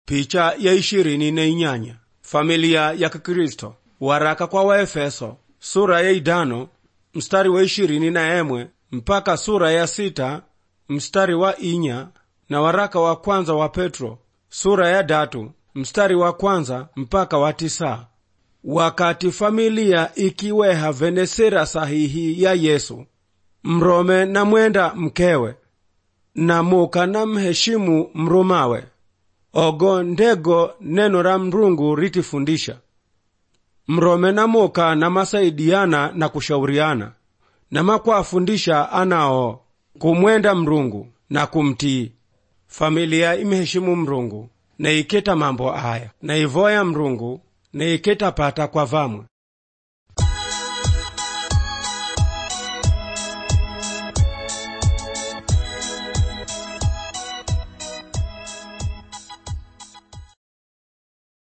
Picha ya 28. Familia ya Kikristo. Waraka kwa Waefeso sura ya 5 mstari wa 21 mpaka sura ya 6 mstari wa 4, na waraka wa kwanza wa Petro sura ya 3 mstari wa kwanza mpaka wa 9. Wakati familia ikiweha venesera sahihi ya Yesu, mrome na mwenda mkewe, na muka na mheshimu mrumawe, ogo ndego neno la Mrungu ritifundisha. Mrome na muka na masaidiana na kushauriana, na makwafundisha anao kumwenda Mrungu na kumtii. Familia imeheshimu Mrungu na iketa mambo haya, na ivoya Mrungu na iketa pata kwa vamwe.